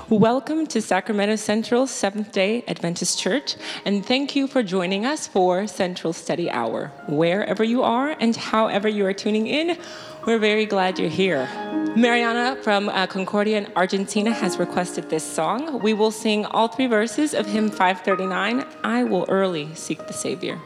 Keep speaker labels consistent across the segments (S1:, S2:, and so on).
S1: Welcome to Sacramento Central Seventh-day Adventist Church, and thank you for joining us for Central Study Hour. Wherever you are and however you are tuning in, we're very glad you're here. Mariana from Concordia in Argentina has requested this song. We will sing all three verses of hymn 539, I Will Early Seek the Savior.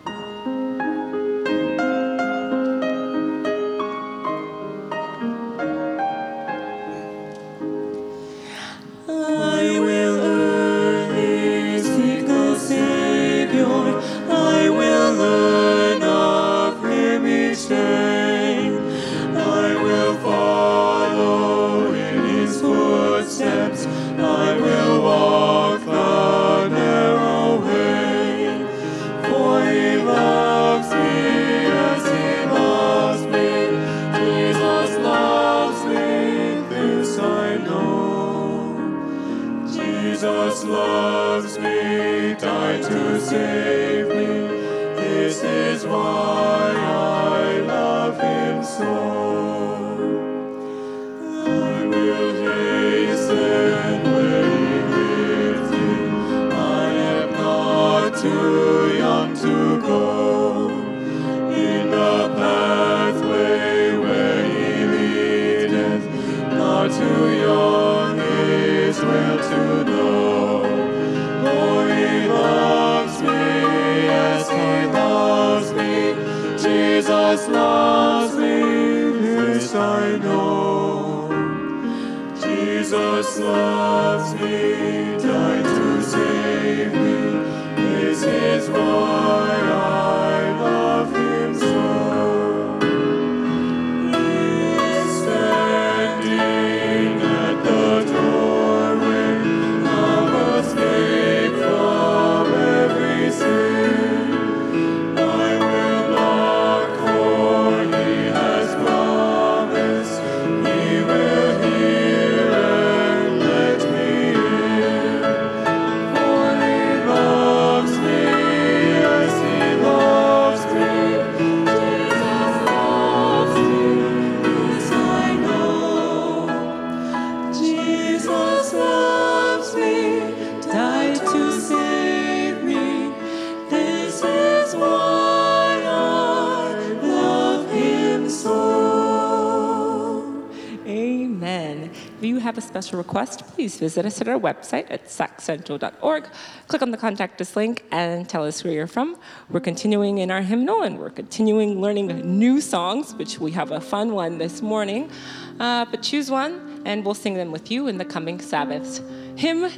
S1: Special request, please visit us at our website at saccentral.org. Click on the Contact Us link and tell us where you're from. We're continuing in our hymnal and we're continuing learning new songs, which we have a fun one this morning. But choose one and we'll sing them with you in the coming Sabbaths. Hymn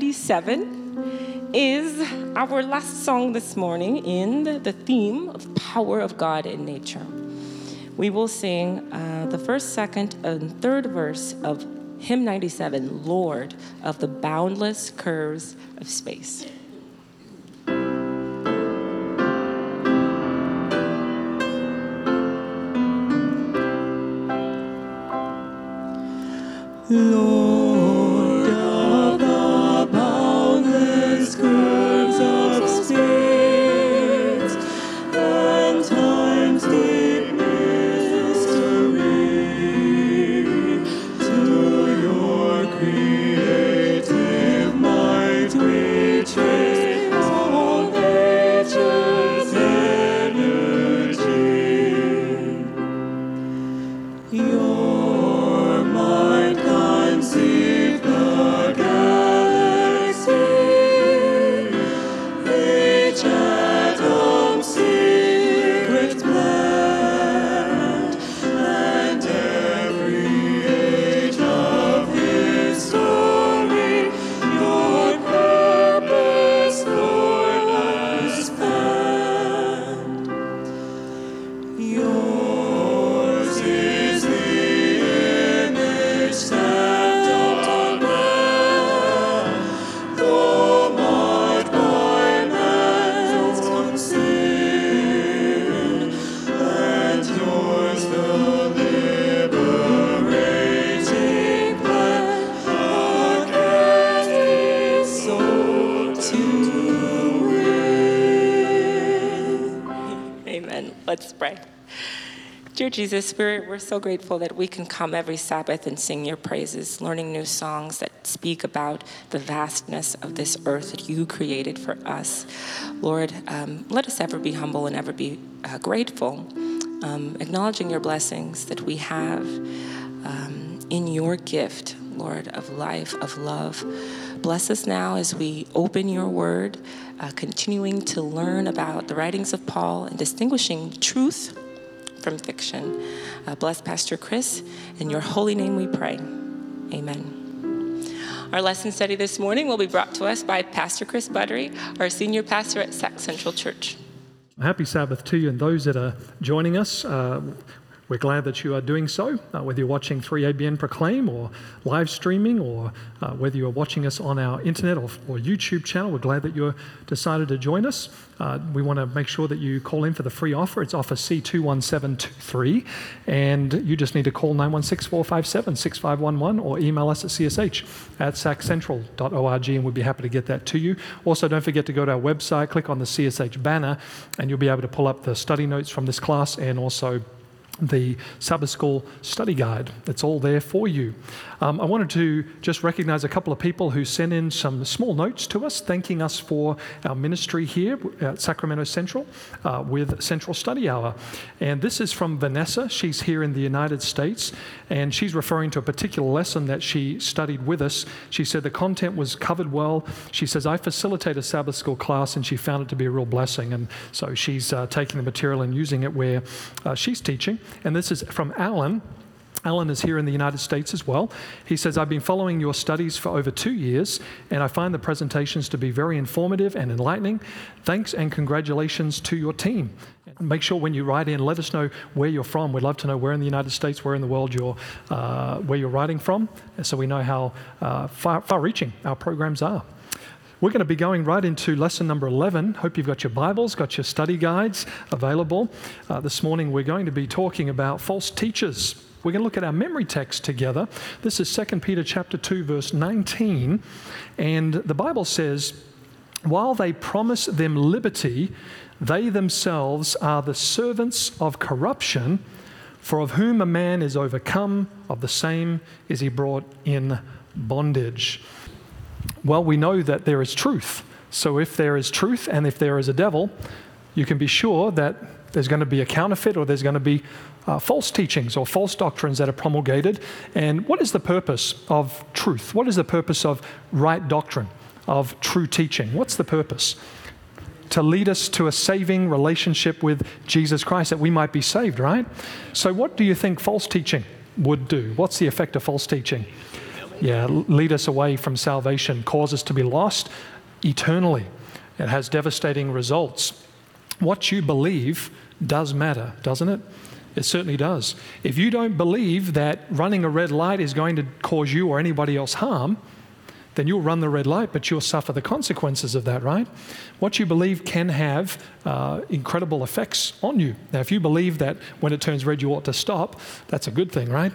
S1: 97 is our last song this morning in the theme of power of God in nature. We will sing the first, second, and third verse of Hymn 97, Lord of the boundless curves of space. Lord of the boundless curves of space and time's deep mystery, creative might we trace all nature's energy. Your mind conceived the galaxy, each atom's secret planned, and every age of his story your purpose, Lord, has planned. Yours is the image stamped on man, though marred by man's own sin, and yours the liberating plan, against his soul to win. Amen. Let's pray. Dear Jesus, we're so grateful that we can come every Sabbath and sing your praises, learning new songs that that speak about the vastness of this earth that you created for us. Lord, let us ever be humble and ever be grateful, acknowledging your blessings that we have in your gift, Lord, of life, of love. Bless us now as we open your word, continuing to learn about the writings of Paul and distinguishing truth from fiction. Bless Pastor Chris. In your holy name we pray. Amen. Our lesson study this morning will be brought to us by Pastor Chris Buttery, our senior pastor at Sac Central Church.
S2: Happy Sabbath to you and those that are joining us. We're glad that you are doing so, whether you're watching 3ABN Proclaim or live streaming, or whether you're watching us on our internet or YouTube channel. We're glad that you decided to join us. We want to make sure that you call in for the free offer. It's offer C21723, and you just need to call 916-457-6511 or email us at csh@saccentral.org, and we'd be happy to get that to you. Also, don't forget to go to our website, click on the CSH banner, and you'll be able to pull up the study notes from this class and also the Sabbath School study guide. It's all there for you. I wanted to just recognize a couple of people who sent in some small notes to us, thanking us for our ministry here at Sacramento Central with Central Study Hour. And this is from Vanessa. She's here in the United States, and she's referring to a particular lesson that she studied with us. She said the content was covered well. She says, I facilitate a Sabbath School class, and she found it to be a real blessing. And so she's taking the material and using it where she's teaching. And this is from Alan. Alan is here in the United States as well. He says, I've been following your studies for over 2 years, and I find the presentations to be very informative and enlightening. Thanks and congratulations to your team. Make sure when you write in, let us know where you're from. We'd love to know where in the United States, where in the world where you're writing from, so we know how far-reaching our programs are. We're going to be going right into lesson number 11. Hope you've got your Bibles, got your study guides available. This morning we're going to be talking about false teachers. We're going to look at our memory text together. This is 2 Peter chapter 2, verse 19. And the Bible says, while they promise them liberty, they themselves are the servants of corruption, for of whom a man is overcome, of the same is he brought in bondage. Well, we know that there is truth. So if there is truth and if there is a devil, you can be sure that there's going to be a counterfeit, or there's going to be false teachings or false doctrines that are promulgated. And what is the purpose of truth? What is the purpose of right doctrine, of true teaching? What's the purpose? To lead us to a saving relationship with Jesus Christ, that we might be saved, right? So what do you think false teaching would do? What's the effect of false teaching? Yeah, lead us away from salvation, cause us to be lost eternally. It has devastating results. What you believe does matter, doesn't it? It certainly does. If you don't believe that running a red light is going to cause you or anybody else harm, then you'll run the red light, but you'll suffer the consequences of that, right? What you believe can have incredible effects on you. Now, if you believe that when it turns red you ought to stop, that's a good thing, right?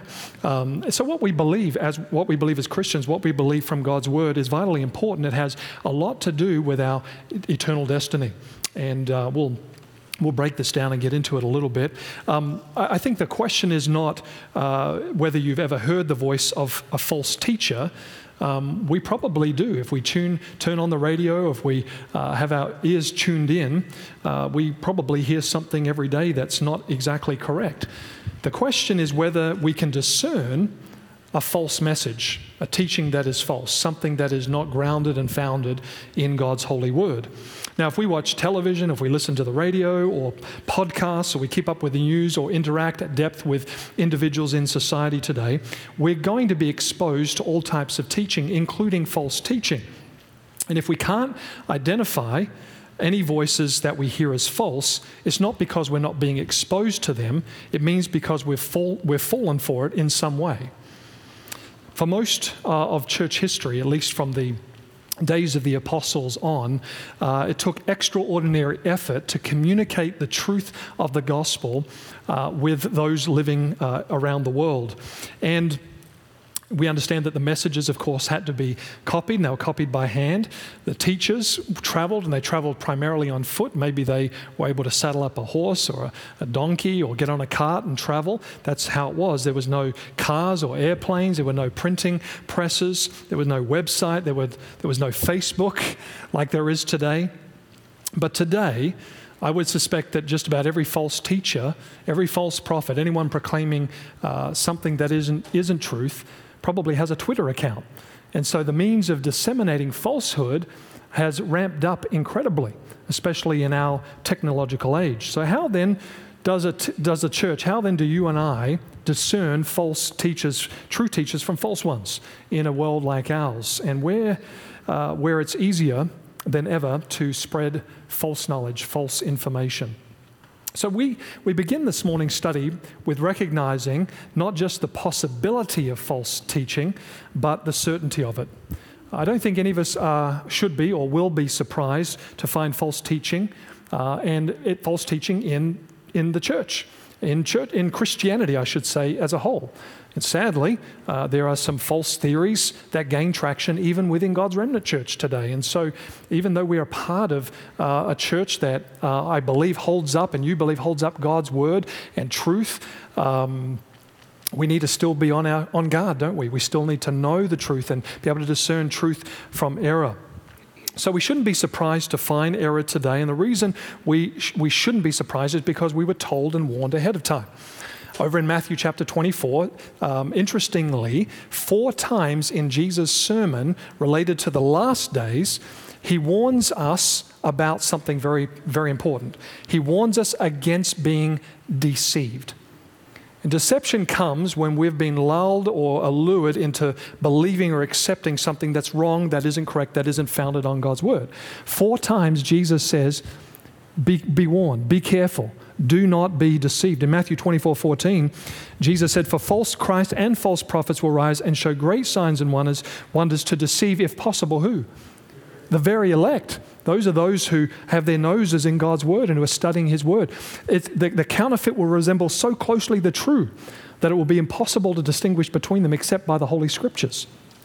S2: So what we believe as Christians, what we believe from God's Word is vitally important. It has a lot to do with our eternal destiny. And we'll break this down and get into it a little bit. I think the question is not whether you've ever heard the voice of a false teacher. We probably do. If we turn on the radio, if we have our ears tuned in, we probably hear something every day that's not exactly correct. The question is whether we can discern a false message, a teaching that is false, something that is not grounded and founded in God's holy word. Now, if we watch television, if we listen to the radio or podcasts, or we keep up with the news or interact at depth with individuals in society today, we're going to be exposed to all types of teaching, including false teaching. And if we can't identify any voices that we hear as false, it's not because we're not being exposed to them. It means because we've fallen for it in some way. For most of church history, at least from the days of the apostles on, it took extraordinary effort to communicate the truth of the gospel with those living around the world. And We understand that the messages, of course, had to be copied, and they were copied by hand. The teachers traveled, and they traveled primarily on foot. Maybe they were able to saddle up a horse or a donkey or get on a cart and travel. That's how it was. There was no cars or airplanes. There were no printing presses. There was no website. There was no Facebook like there is today. But today, I would suspect that just about every false teacher, every false prophet, anyone proclaiming something that isn't truth, probably has a Twitter account. And so the means of disseminating falsehood has ramped up incredibly, especially in our technological age. So how then does a church, how then do you and I discern false teachers, true teachers from false ones in a world like ours, and where it's easier than ever to spread false knowledge, false information? So we begin this morning's study with recognizing not just the possibility of false teaching, but the certainty of it. I don't think any of us should be or will be surprised to find false teaching false teaching in the church, in Christianity, I should say, as a whole. And sadly, there are some false theories that gain traction even within God's remnant church today. And so even though we are part of a church that I believe holds up, and you believe holds up God's word and truth, we need to still be on guard, don't we? We still need to know the truth and be able to discern truth from error. So we shouldn't be surprised to find error today. And the reason we shouldn't be surprised is because we were told and warned ahead of time. Over in Matthew chapter 24, interestingly, 4 times in Jesus' sermon related to the last days, he warns us about something very, very important. He warns us against being deceived. And deception comes when we've been lulled or allured into believing or accepting something that's wrong, that isn't correct, that isn't founded on God's word. 4 times Jesus says, be warned, be careful. Do not be deceived. In Matthew 24:14, Jesus said, "For false Christ and false prophets will rise and show great signs and wonders to deceive, if possible, who? The very elect." Those are those who have their noses in God's word and who are studying his word. The counterfeit will resemble so closely the true that it will be impossible to distinguish between them except by the Holy Scriptures.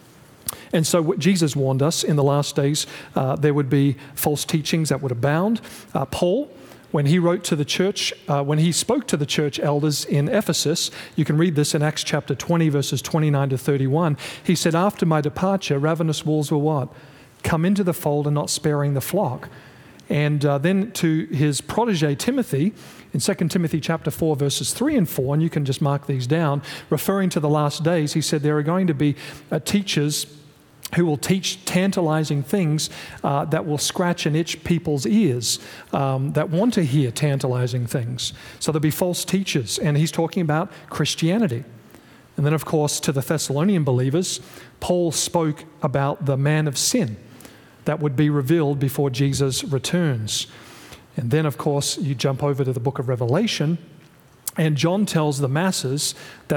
S2: And so Jesus warned us in the last days there would be false teachings that would abound. Paul, when he wrote to the church, when he spoke to the church elders in Ephesus, you can read this in Acts chapter 20, verses 29 to 31. He said, "After my departure, ravenous wolves will what? Come into the fold and not sparing the flock." And then to his protege Timothy, in 2 Timothy chapter 4, verses 3 and 4, and you can just mark these down, referring to the last days, he said there are going to be teachers who will teach tantalizing things that will scratch and itch people's ears that want to hear tantalizing things. So there'll be false teachers, and he's talking about Christianity. And then, of course, to the Thessalonian believers, Paul spoke about the man of sin that would be revealed before Jesus returns. And then, of course, you jump over to the book of Revelation, and John tells the masses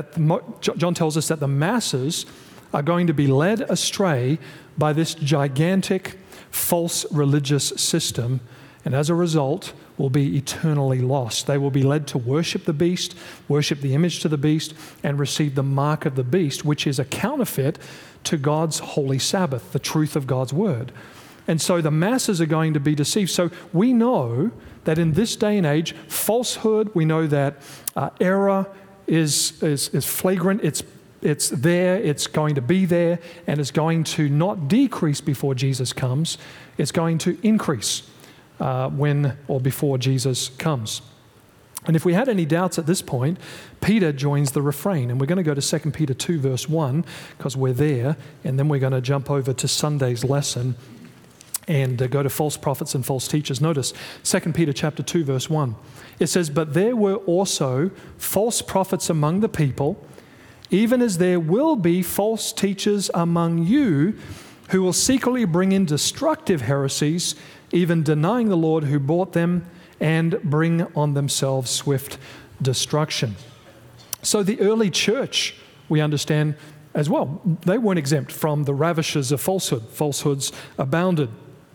S2: John tells us that the masses are going to be led astray by this gigantic false religious system, and as a result will be eternally lost. They will be led to worship the beast, worship the image to the beast, and receive the mark of the beast, which is a counterfeit to God's holy Sabbath, the truth of God's word. And so the masses are going to be deceived. So we know that in this day and age, falsehood, we know that error is flagrant, it's there, it's going to be there, and it's going to not decrease before Jesus comes. It's going to increase when or before Jesus comes. And if we had any doubts at this point, Peter joins the refrain. And we're going to go to 2 Peter 2, verse 1, because we're there. And then we're going to jump over to Sunday's lesson and go to false prophets and false teachers. Notice 2 Peter chapter 2, verse 1. It says, "But there were also false prophets among the people, even as there will be false teachers among you who will secretly bring in destructive heresies, even denying the Lord who bought them, and bring on themselves swift destruction." So the early church, we understand as well, they weren't exempt from the ravishes of falsehood. Falsehoods abounded.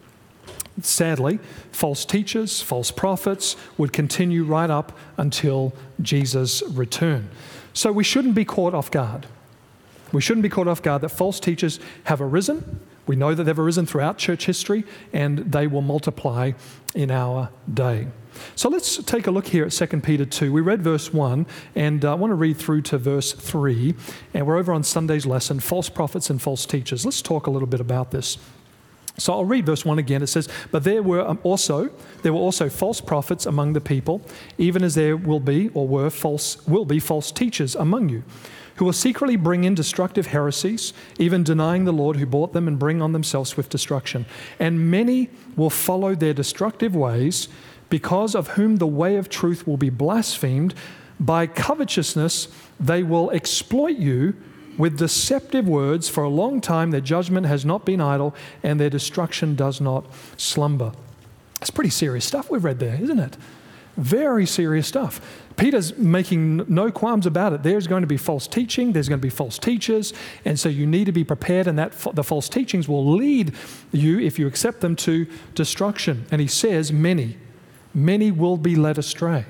S2: Sadly, false teachers, false prophets would continue right up until Jesus' return. So we shouldn't be caught off guard. We shouldn't be caught off guard that false teachers have arisen. We know that they've arisen throughout church history, and they will multiply in our day. So let's take a look here at 2 Peter 2. We read verse 1, and I want to read through to verse 3. And we're over on Sunday's lesson, false prophets and false teachers. Let's talk a little bit about this. So I'll read verse 1 again. It says, "But there were also false prophets among the people, even as there will be false teachers among you, who will secretly bring in destructive heresies, even denying the Lord who bought them, and bring on themselves swift destruction. And many will follow their destructive ways, because of whom the way of truth will be blasphemed. By covetousness they will exploit you with deceptive words. For a long time their judgment has not been idle, and their destruction does not slumber." It's pretty serious stuff we've read there, isn't it? Very serious stuff. Peter's making no qualms about it. There's going to be false teaching, there's going to be false teachers, and so you need to be prepared, and that the false teachings will lead you, if you accept them, to destruction. And he says many will be led astray.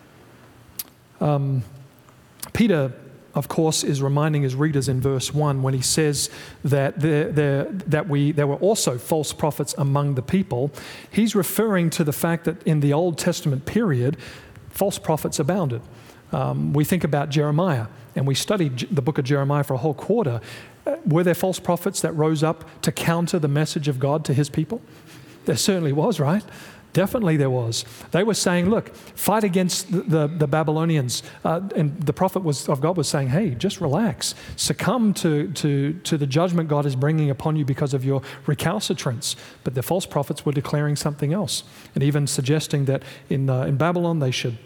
S2: Peter, of course, is reminding his readers in verse 1 when he says that there were also false prophets among the people. He's referring to the fact that in the Old Testament period, false prophets abounded. We think about Jeremiah, and we studied the book of Jeremiah for a whole quarter. Were there false prophets that rose up to counter the message of God to his people? There certainly was, right? Definitely there was. They were saying, look, fight against the Babylonians. And the prophet of God was saying, hey, just relax. Succumb to the judgment God is bringing upon you because of your recalcitrance. But the false prophets were declaring something else, and even suggesting that in Babylon they should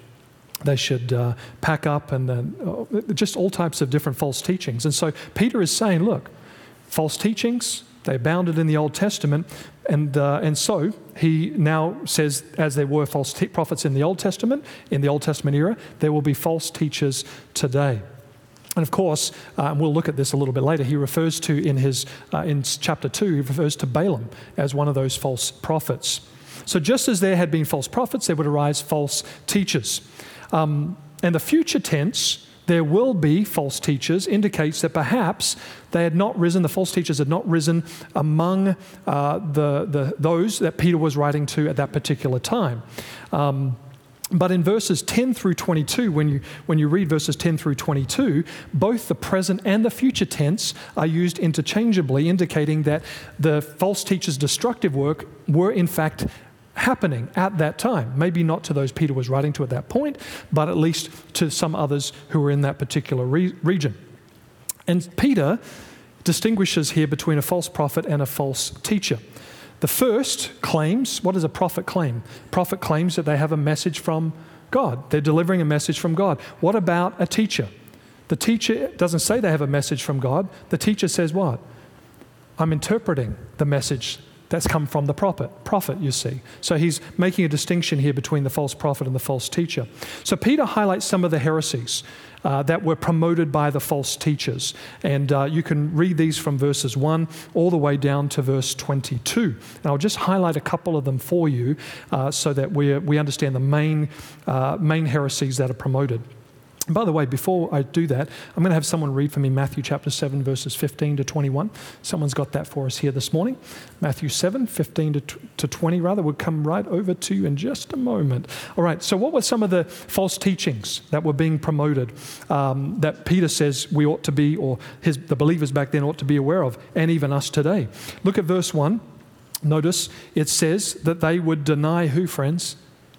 S2: pack up, and just all types of different false teachings. And so Peter is saying, look, false teachings, they abounded in the Old Testament, and so he now says, as there were false prophets in the Old Testament era, there will be false teachers today. And of course, we'll look at this a little bit later. He refers to in chapter 2, he refers to Balaam as one of those false prophets. So just as there had been false prophets, there would arise false teachers. And the future tense, there will be false teachers, indicates that perhaps they had not risen, the false teachers had not risen among those that Peter was writing to at that particular time. But in verses 10 through 22, when you read verses 10 through 22, both the present and the future tense are used interchangeably, indicating that the false teachers' destructive work were in fact happening at that time. Maybe not to those Peter was writing to at that point, but at least to some others who were in that particular region. And Peter distinguishes here between a false prophet and a false teacher. The first claims, what does a prophet claim? Prophet claims that they have a message from God. They're delivering a message from God. What about a teacher? The teacher doesn't say they have a message from God. The teacher says what? I'm interpreting the message that's come from the prophet, you see. So he's making a distinction here between the false prophet and the false teacher. So Peter highlights some of the heresies that were promoted by the false teachers. And you can read these from verses 1 all the way down to verse 22. And I'll just highlight a couple of them for you so that we understand the main heresies that are promoted. And by the way, before I do that, I'm going to have someone read for me Matthew chapter 7, verses 15 to 21. Someone's got that for us here this morning. Matthew 7, 15 to 20, rather. We'll come right over to you in just a moment. All right, so what were some of the false teachings that were being promoted that Peter says we ought to be, or the believers back then ought to be aware of, and even us today? Look at verse 1. Notice it says that they would deny who, friends?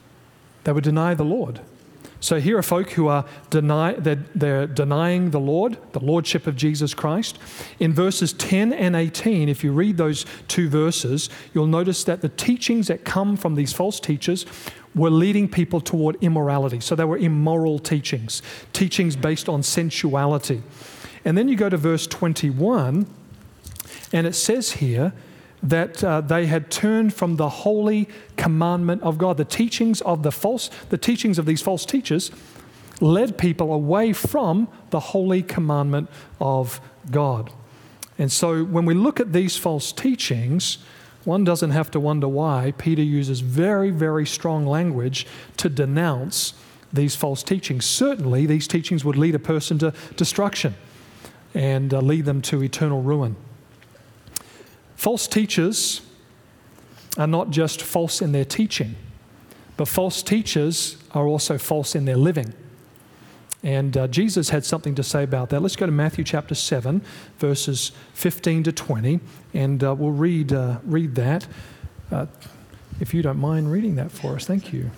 S2: They would deny the Lord. So here are folk who are they're denying the Lord, the lordship of Jesus Christ. In verses 10 and 18, if you read those two verses, you'll notice that the teachings that come from these false teachers were leading people toward immorality. So they were immoral teachings based on sensuality. And then you go to verse 21, and it says here that they had turned from the holy commandment of God. The teachings of these false teachers led people away from the holy commandment of God. And so when we look at these false teachings, one doesn't have to wonder why Peter uses very, very strong language to denounce these false teachings. Certainly, these teachings would lead a person to destruction. and lead them to eternal ruin. False teachers are not just false in their teaching, but false teachers are also false in their living. And Jesus had something to say about that. Let's go to Matthew chapter 7, verses 15 to 20, and we'll read that. If you don't mind reading that for us, thank you.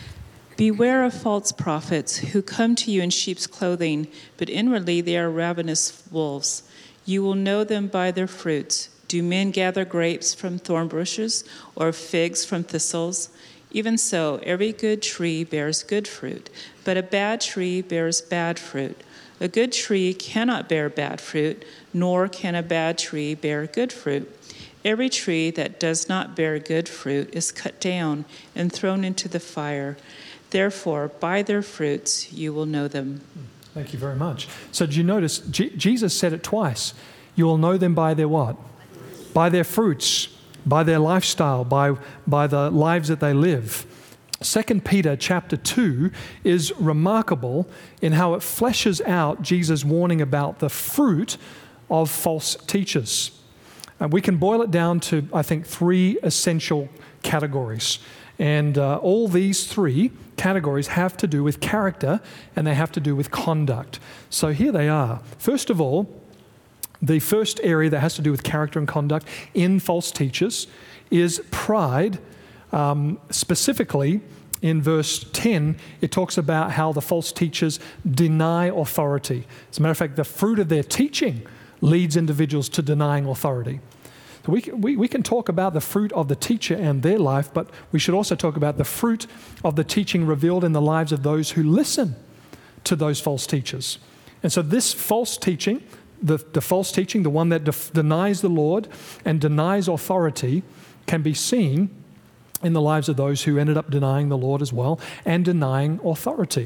S3: Beware of false prophets who come to you in sheep's clothing, but inwardly they are ravenous wolves. You will know them by their fruits. Do men gather grapes from thorn bushes or figs from thistles? Even so, every good tree bears good fruit, but a bad tree bears bad fruit. A good tree cannot bear bad fruit, nor can a bad tree bear good fruit. Every tree that does not bear good fruit is cut down and thrown into the fire. Therefore, by their fruits you will know them.
S2: Thank you very much. So did you notice, Jesus said it twice. You will know them by their what? By their fruits, by their lifestyle, by the lives that they live. 2 Peter chapter 2 is remarkable in how it fleshes out Jesus' warning about the fruit of false teachers. And we can boil it down to, I think, 3 essential categories. And all these 3 categories have to do with character and they have to do with conduct. So here they are. First of all, the first area that has to do with character and conduct in false teachers is pride. Specifically, in verse 10, it talks about how the false teachers deny authority. As a matter of fact, the fruit of their teaching leads individuals to denying authority. So we can talk about the fruit of the teacher and their life, but we should also talk about the fruit of the teaching revealed in the lives of those who listen to those false teachers. And so this false teaching, the false teaching, the one that denies the Lord and denies authority, can be seen in the lives of those who ended up denying the Lord as well and denying authority.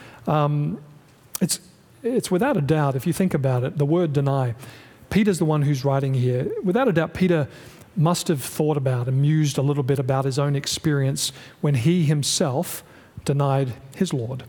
S2: It's without a doubt, if you think about it, the word deny. Peter's the one who's writing here. Without a doubt, Peter must have thought about and mused a little bit about his own experience when he himself denied his Lord.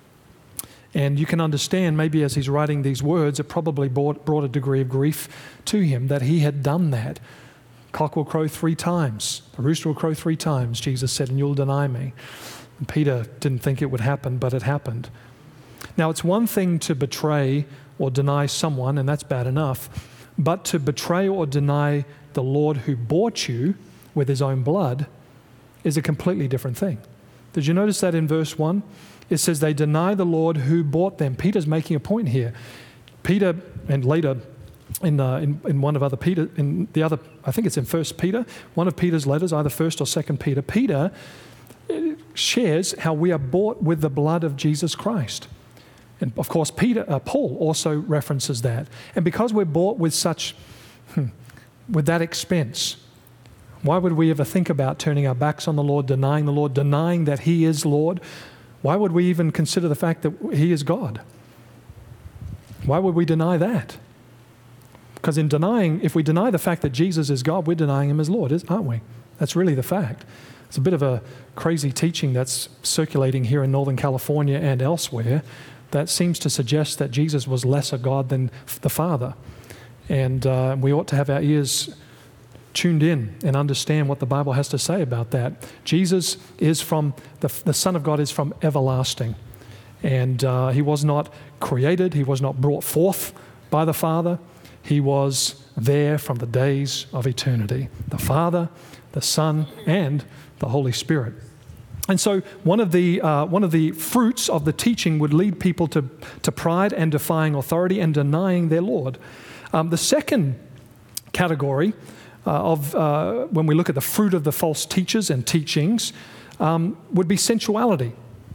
S2: And you can understand, maybe as he's writing these words, it probably brought a degree of grief to him that he had done that. Cock will crow 3 times. The rooster will crow 3 times, Jesus said, and you'll deny me. And Peter didn't think it would happen, but it happened. Now, it's one thing to betray or deny someone, and that's bad enough. But to betray or deny the Lord who bought you with his own blood is a completely different thing. Did you notice that in verse 1? It says they deny the Lord who bought them. Peter's making a point here. Peter, and later in one of other Peter, in the other, I think it's in 1 Peter, one of Peter's letters, either 1 or 2 Peter, Peter shares how we are bought with the blood of Jesus Christ. And of course, Paul also references that. And because we're bought with with that expense, why would we ever think about turning our backs on the Lord, denying that he is Lord? Why would we even consider the fact that he is God? Why would we deny that? Because if we deny the fact that Jesus is God, we're denying him as Lord, aren't we? That's really the fact. It's a bit of a crazy teaching that's circulating here in Northern California and elsewhere that seems to suggest that Jesus was lesser God than the Father. And we ought to have our ears tuned in and understand what the Bible has to say about that. Jesus is from, the Son of God is from everlasting. And he was not created, he was not brought forth by the Father. He was there from the days of eternity. The Father, the Son, and the Holy Spirit. And so one of the fruits of the teaching would lead people to pride and defying authority and denying their Lord. The second category when we look at the fruit of the false teachers and teachings would be sensuality,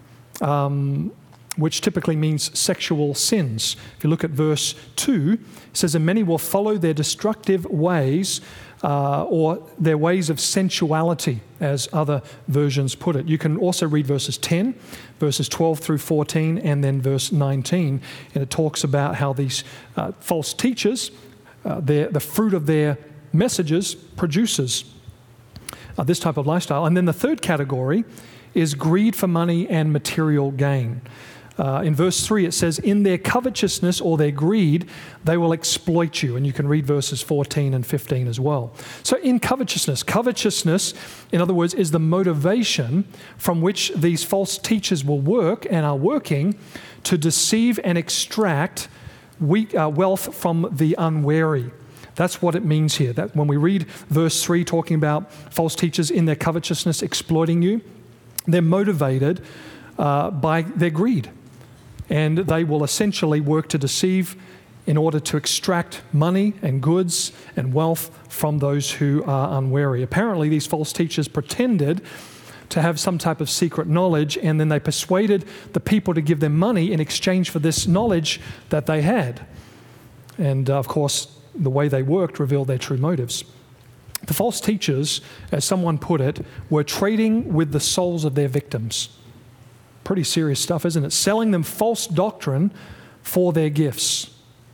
S2: which typically means sexual sins. If you look at verse 2, it says, and many will follow their destructive ways, or their ways of sensuality, as other versions put it. You can also read verses 10, verses 12 through 14, and then verse 19, and it talks about how these false teachers, the fruit of their messages produces this type of lifestyle. And then the third category is greed for money and material gain. In verse 3, it says, in their covetousness or their greed, they will exploit you. And you can read verses 14 and 15 as well. So in covetousness, in other words, is the motivation from which these false teachers will work and are working to deceive and extract wealth from the unwary. That's what it means here. That when we read verse 3 talking about false teachers in their covetousness exploiting you, they're motivated by their greed. And they will essentially work to deceive in order to extract money and goods and wealth from those who are unwary. Apparently, these false teachers pretended to have some type of secret knowledge, and then they persuaded the people to give them money in exchange for this knowledge that they had. And of course, the way they worked revealed their true motives. The false teachers, as someone put it, were trading with the souls of their victims. Pretty serious stuff, isn't it? Selling them false doctrine for their gifts.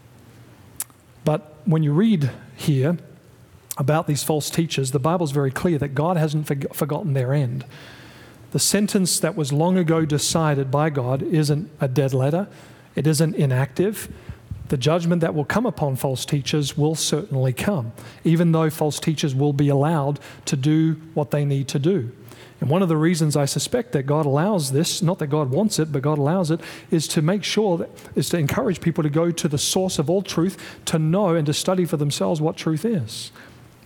S2: But when you read here about these false teachers, the Bible's very clear that God hasn't forgotten their end. The sentence that was long ago decided by God isn't a dead letter. It isn't inactive. The judgment that will come upon false teachers will certainly come, even though false teachers will be allowed to do what they need to do. And one of the reasons I suspect that God allows this, not that God wants it, but God allows it, is to make sure, is to encourage people to go to the source of all truth, to know and to study for themselves what truth is.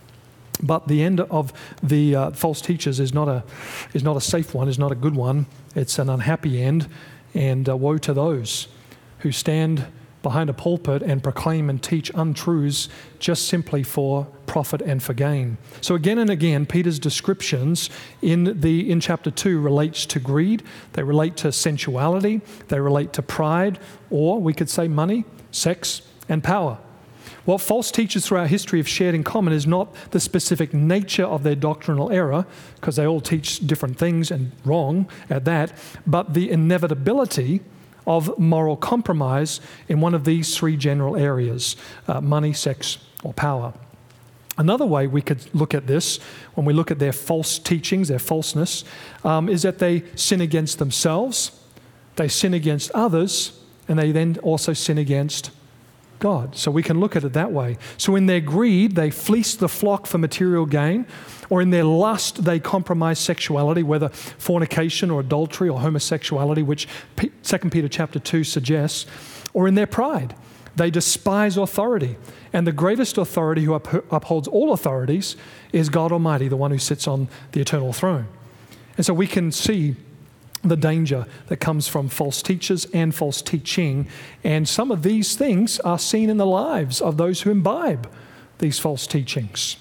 S2: But the end of the false teachers is not a safe one, is not a good one. It's an unhappy end, and woe to those who stand behind a pulpit and proclaim and teach untruths just simply for profit and for gain. So again and again, Peter's descriptions in chapter 2 relates to greed, they relate to sensuality, they relate to pride, or we could say money, sex, and power. What false teachers throughout history have shared in common is not the specific nature of their doctrinal error, because they all teach different things and wrong at that, but the inevitability of moral compromise in one of these three general areas, money, sex, or power. Another way we could look at this, when we look at their false teachings, their falseness, is that they sin against themselves, they sin against others, and they then also sin against God. So we can look at it that way. So in their greed, they fleece the flock for material gain, or in their lust, they compromise sexuality, whether fornication or adultery or homosexuality, which 2 Peter chapter 2 suggests, or in their pride. They despise authority. And the greatest authority who upholds all authorities is God Almighty, the one who sits on the eternal throne. And so we can see the danger that comes from false teachers and false teaching. And some of these things are seen in the lives of those who imbibe these false teachings.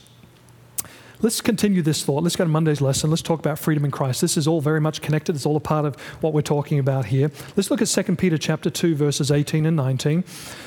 S2: Let's continue this thought. Let's go to Monday's lesson. Let's talk about freedom in Christ. This is all very much connected. It's all a part of what we're talking about here. Let's look at 2 Peter chapter 2, verses 18 and 19.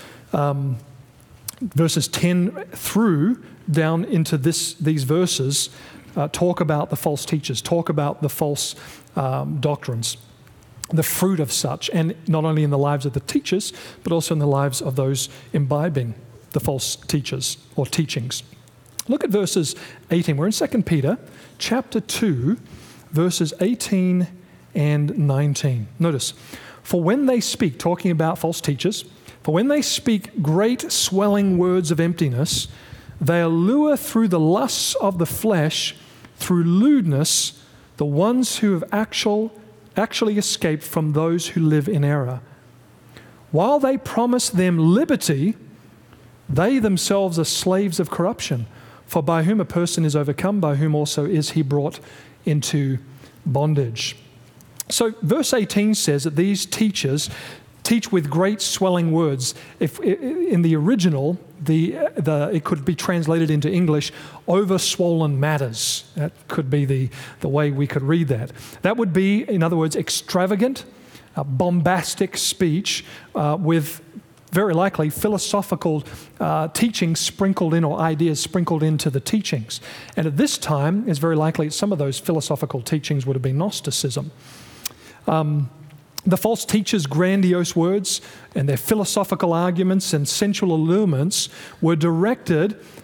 S2: Verses 10 through down into these verses talk about the false teachers, talk about the false doctrines, the fruit of such, and not only in the lives of the teachers, but also in the lives of those imbibing the false teachers or teachings. Look at verses 18. We're in 2 Peter chapter 2, verses 18 and 19. Notice, for when they speak, talking about false teachers, for when they speak great swelling words of emptiness, they allure through the lusts of the flesh, through lewdness, the ones who have actually escaped from those who live in error. While they promise them liberty, they themselves are slaves of corruption. For by whom a person is overcome, by whom also is he brought into bondage. So verse 18 says that these teachers teach with great swelling words. If in the original, it could be translated into English, overswollen matters. That could be the way we could read that. That would be, in other words, extravagant, bombastic speech with very likely philosophical teachings sprinkled in, or ideas sprinkled into the teachings. And at this time, it's very likely some of those philosophical teachings would have been Gnosticism. The false teachers' grandiose words and their philosophical arguments and sensual allurements were directed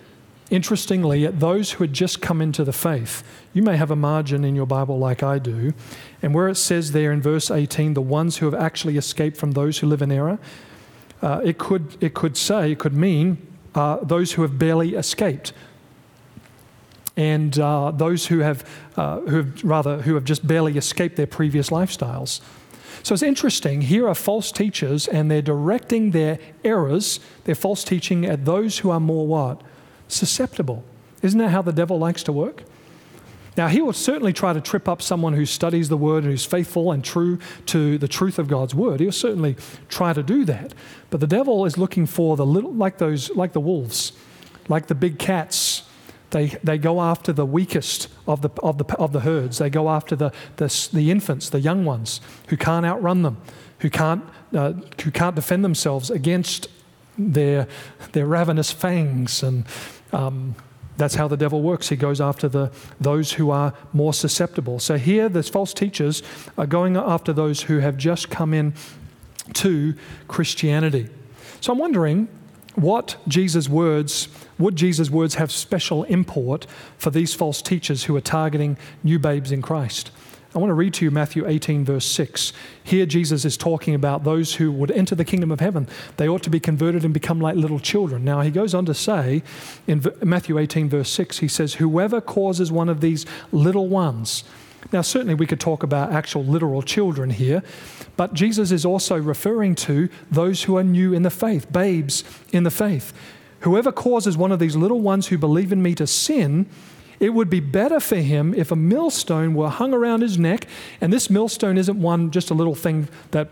S2: interestingly, at those who had just come into the faith. You may have a margin in your Bible like I do, and where it says there in verse 18, the ones who have actually escaped from those who live in error, it could mean those who have barely escaped, and those who have just barely escaped their previous lifestyles. So it's interesting. Here are false teachers, and they're directing their errors, their false teaching, at those who are more what? Susceptible. Isn't that how the devil likes to work? Now, he will certainly try to trip up someone who studies the Word and who's faithful and true to the truth of God's Word. He'll certainly try to do that. But the devil is looking for the little, like the wolves, like the big cats. They go after the weakest of the herds. They go after the infants, the young ones, who can't outrun them, who can't defend themselves against their ravenous fangs. And that's how the devil works. He goes after those who are more susceptible. So here, the false teachers are going after those who have just come in to Christianity. So I'm wondering, would Jesus' words have special import for these false teachers who are targeting new babes in Christ? I want to read to you Matthew 18, verse 6. Here Jesus is talking about those who would enter the kingdom of heaven. They ought to be converted and become like little children. Now he goes on to say in Matthew 18, verse 6, he says, whoever causes one of these little ones. Now certainly we could talk about actual literal children here, but Jesus is also referring to those who are new in the faith, babes in the faith. Whoever causes one of these little ones who believe in me to sin, it would be better for him if a millstone were hung around his neck. And this millstone isn't just a little thing that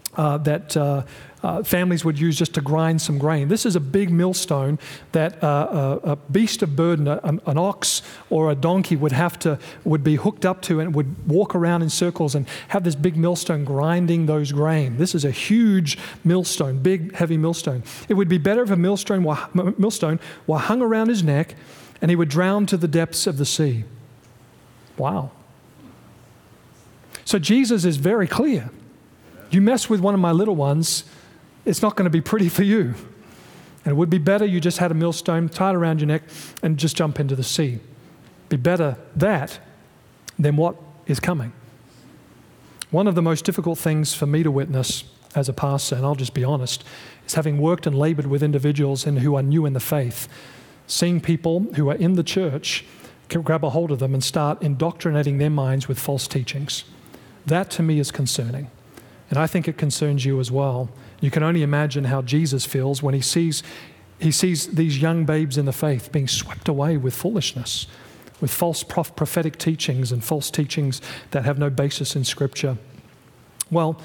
S2: families would use just to grind some grain. This is a big millstone that a beast of burden, an ox or a donkey would be hooked up to and would walk around in circles and have this big millstone grinding those grain. This is a huge millstone, big, heavy millstone. It would be better if a millstone were hung around his neck and he would drown to the depths of the sea. Wow. So Jesus is very clear. You mess with one of my little ones, it's not going to be pretty for you. And it would be better you just had a millstone tied around your neck and just jump into the sea. Be better that than what is coming. One of the most difficult things for me to witness as a pastor, and I'll just be honest, is having worked and labored with individuals who are new in the faith, seeing people who are in the church grab a hold of them and start indoctrinating their minds with false teachings. That to me is concerning. And I think it concerns you as well. You can only imagine how Jesus feels when he sees these young babes in the faith being swept away with foolishness, with false prophetic teachings and false teachings that have no basis in Scripture. Well,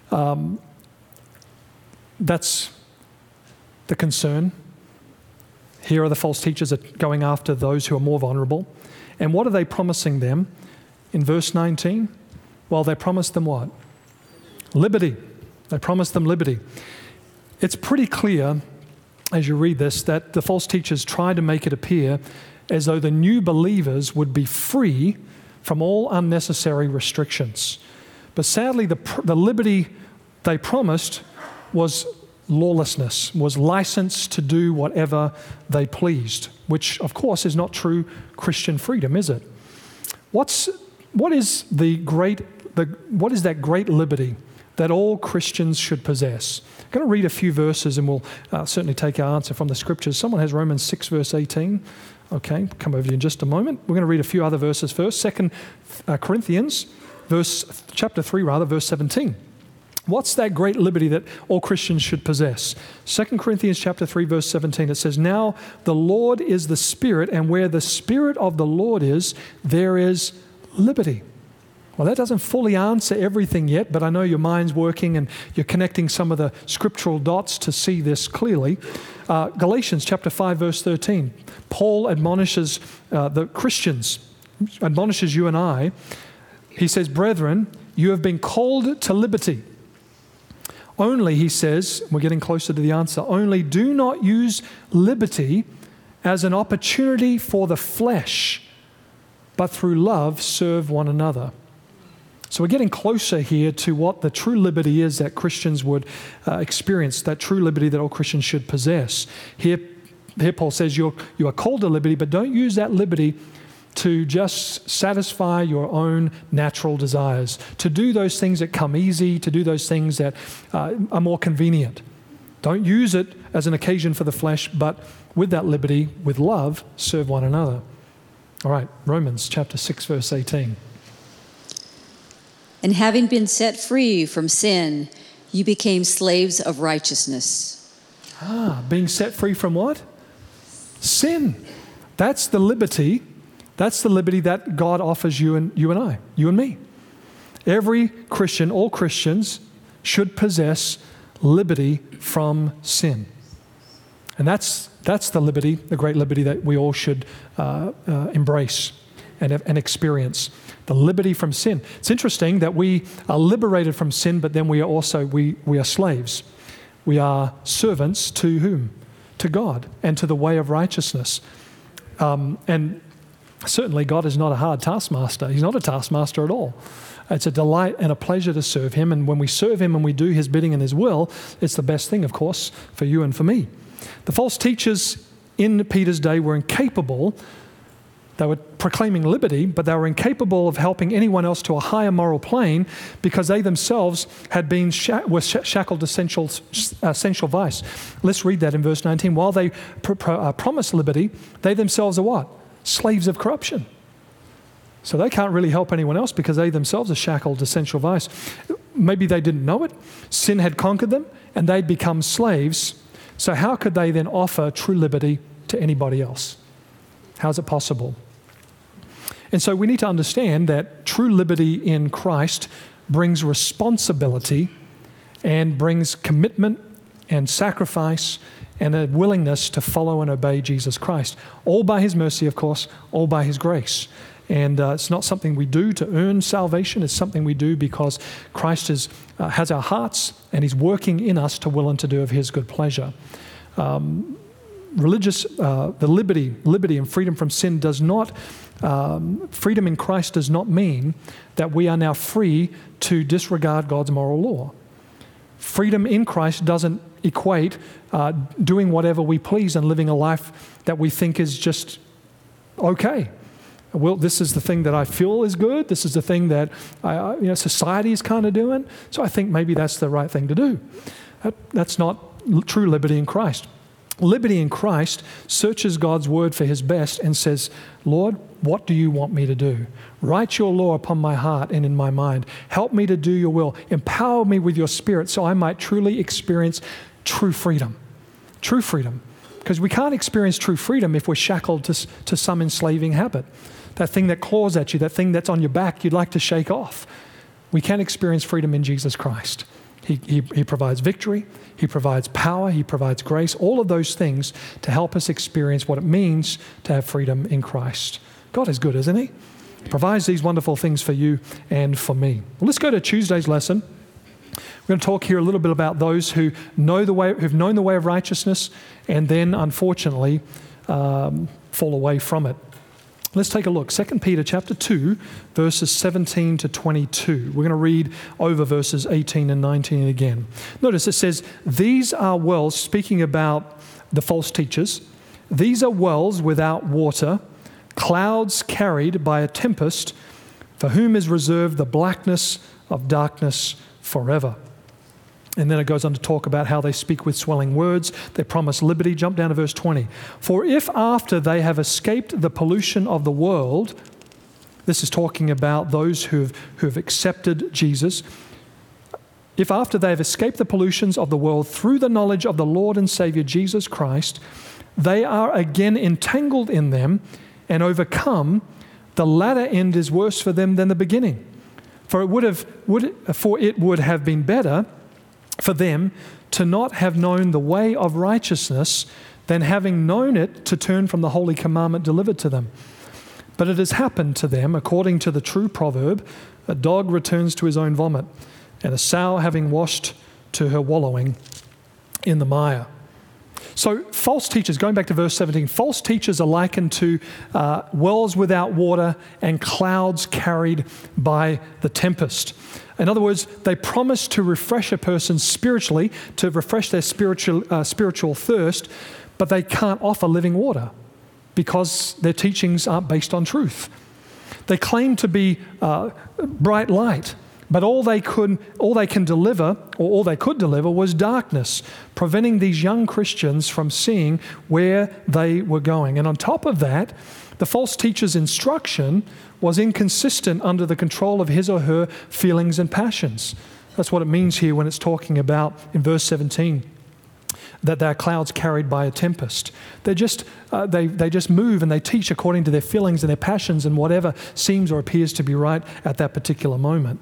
S2: that's the concern. Here are the false teachers going after those who are more vulnerable. And what are they promising them? In verse 19, well, they promise them what? Liberty. They promise them liberty. It's pretty clear as you read this that the false teachers try to make it appear as though the new believers would be free from all unnecessary restrictions. But sadly, the liberty they promised was lawlessness, was license to do whatever they pleased, which of course is not true Christian freedom, is it? What is that great liberty that all Christians should possess? I'm going to read a few verses and we'll certainly take our answer from the Scriptures. Someone has Romans 6 verse 18. Okay, come over to you in just a moment. We're going to read a few other verses first. 2 Corinthians chapter 3, verse 17. What's that great liberty that all Christians should possess? 2 Corinthians chapter 3, verse 17, it says, now the Lord is the Spirit, and where the Spirit of the Lord is, there is liberty. Well, that doesn't fully answer everything yet, but I know your mind's working and you're connecting some of the scriptural dots to see this clearly. Galatians chapter 5, verse 13, Paul admonishes the Christians, admonishes you and I. He says, brethren, you have been called to liberty. Only, he says, we're getting closer to the answer, only do not use liberty as an opportunity for the flesh, but through love serve one another. So we're getting closer here to what the true liberty is that Christians would experience, that true liberty that all Christians should possess. Here, here Paul says you are called to liberty, but don't use that liberty to just satisfy your own natural desires, to do those things that come easy, to do those things that are more convenient. Don't use it as an occasion for the flesh, but with that liberty, with love, serve one another. All right, Romans chapter 6, verse 18.
S4: And having been set free from sin, you became slaves of righteousness.
S2: Being set free from what? Sin. That's the liberty. That's the liberty that God offers you and I, you and me. Every Christian, all Christians, should possess liberty from sin. And that's the liberty, the great liberty that we all should embrace and experience. The liberty from sin. It's interesting that we are liberated from sin, but then we are also, we are slaves. We are servants to whom? To God and to the way of righteousness. And certainly God is not a hard taskmaster. He's not a taskmaster at all. It's a delight and a pleasure to serve him. And when we serve him and we do his bidding and his will, it's the best thing, of course, for you and for me. The false teachers in Peter's day were incapable. They were proclaiming liberty, but they were incapable of helping anyone else to a higher moral plane because they themselves had been shackled to sensual vice. Let's read that in verse 19. While they promise liberty, they themselves are what? Slaves of corruption. So they can't really help anyone else because they themselves are shackled to sensual vice. Maybe they didn't know it. Sin had conquered them and they'd become slaves. So how could they then offer true liberty to anybody else? How's it possible? And so we need to understand that true liberty in Christ brings responsibility and brings commitment and sacrifice and a willingness to follow and obey Jesus Christ. All by his mercy, of course, all by his grace. And it's not something we do to earn salvation. It's something we do because Christ has our hearts and he's working in us to will and to do of his good pleasure. The liberty and freedom from sin does not, freedom in Christ does not mean that we are now free to disregard God's moral law. Freedom in Christ doesn't equate doing whatever we please and living a life that we think is just okay. Well, this is the thing that I feel is good. This is the thing that society is kind of doing. So I think maybe that's the right thing to do. That's not true liberty in Christ. Liberty in Christ searches God's word for his best and says, Lord, what do you want me to do? Write your law upon my heart and in my mind. Help me to do your will. Empower me with your spirit so I might truly experience true freedom. True freedom. Because we can't experience true freedom if we're shackled to some enslaving habit. That thing that claws at you, that thing that's on your back you'd like to shake off. We can't experience freedom in Jesus Christ. He provides victory, he provides power, he provides grace, all of those things to help us experience what it means to have freedom in Christ. God is good, isn't he? He provides these wonderful things for you and for me. Well, let's go to Tuesday's lesson. We're going to talk here a little bit about those who know the way, who've known the way of righteousness and then, unfortunately, fall away from it. Let's take a look. 2 Peter chapter 2, verses 17 to 22. We're going to read over verses 18 and 19 again. Notice it says, these are wells, speaking about the false teachers, these are wells without water, clouds carried by a tempest, for whom is reserved the blackness of darkness forever. And then it goes on to talk about how they speak with swelling words. They promise liberty. Jump down to verse 20. For if after they have escaped the pollution of the world, this is talking about those who have accepted Jesus. If after they have escaped the pollutions of the world through the knowledge of the Lord and Savior Jesus Christ, they are again entangled in them and overcome, the latter end is worse for them than the beginning. For it would have been better for them to not have known the way of righteousness than having known it to turn from the holy commandment delivered to them. But it has happened to them, according to the true proverb, a dog returns to his own vomit, and a sow having washed to her wallowing in the mire. So false teachers, going back to verse 17, false teachers are likened to wells without water and clouds carried by the tempest. In other words, they promise to refresh a person spiritually, to refresh their spiritual thirst, but they can't offer living water because their teachings aren't based on truth. They claim to be bright light, but all they could deliver was darkness, preventing these young Christians from seeing where they were going. And on top of that, the false teacher's instruction was inconsistent under the control of his or her feelings and passions. That's what it means here when it's talking about, in verse 17, that they're clouds carried by a tempest. They just move and they teach according to their feelings and their passions and whatever seems or appears to be right at that particular moment.